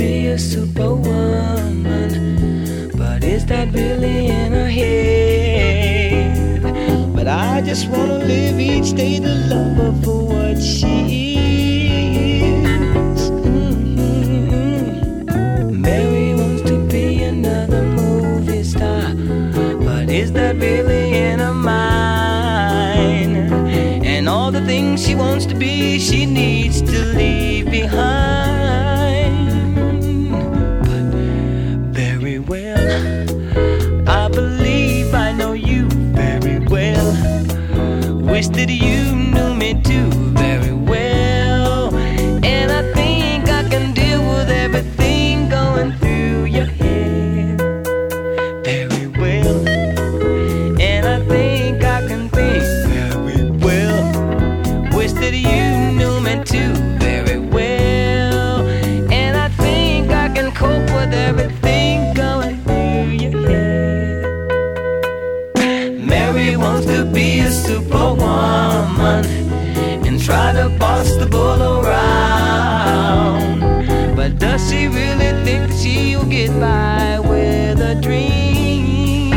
be a superwoman, but is that really in her head? But I just wanna live each day to love her for what she is. Mary wants to be another movie star, but is that really in her mind? And all the things she wants to be, she needs to leave behind. But very well, I believe I know you very well. Wish that you knew me too very well. And I think I can deal with everything going through your head very well. And I think I can think very well. Wish that you knew me too very well. And I think I can cope with everything going through your head. Mary wants to be a superwoman and try to boss the bull around. But does she really think that she'll get by with a dream?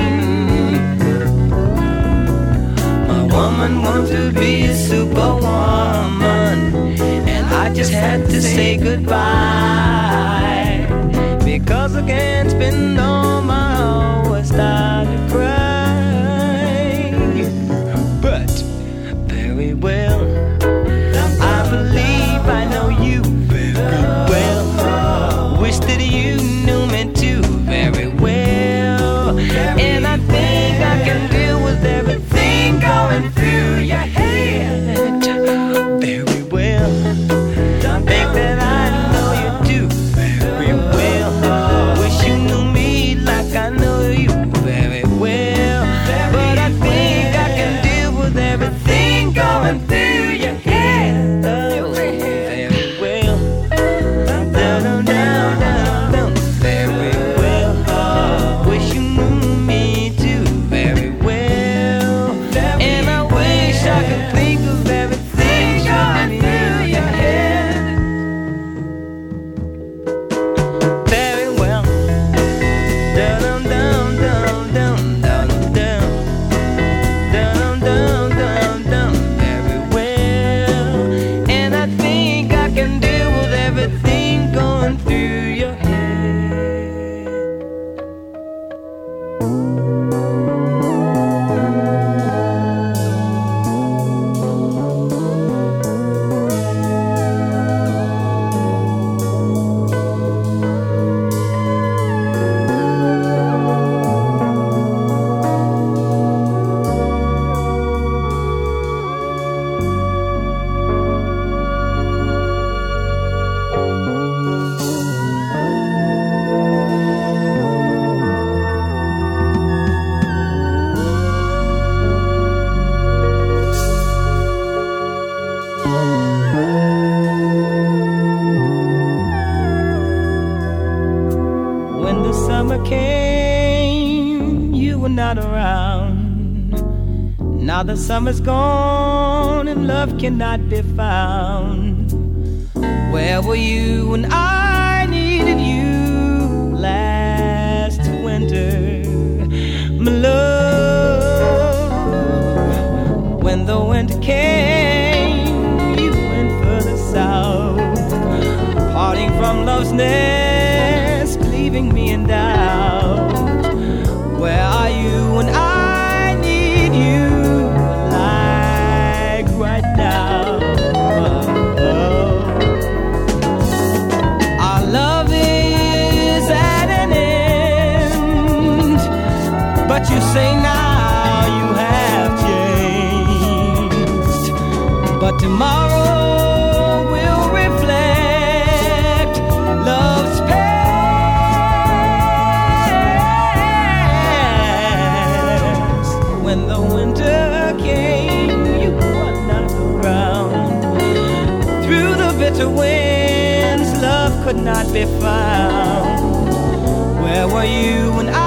My woman wants to be a superwoman, and I just had to say goodbye, because I can't spend all my hours starting to cry. But very well, I believe I know you very well. Wish that you knew me too very well. And I think I can deal with everything going through your head very well. Think that I know you do very well. Wish you knew me like I know you very well. But I think I can deal with everything going through your head very well. Down, down, down, down, very well. Wish you knew me too very well. And I wish I could think of everything going through your head very well. Down, down, down, down, down, down, down, down, down, down, very well. And I think I can deal with everything going through your head. When the summer came, you were not around. Now the summer's gone and love cannot be found. Where were you when I needed you last winter, my love? When the winter came, you went further south, parting from love's nest, leaving me in doubt. Where are you when I need you, like right now? Our love is at an end, but you say now you have changed. But tomorrow will reflect love's past. When the winter came, you were not around. Through the bitter winds, love could not be found. Where were you when I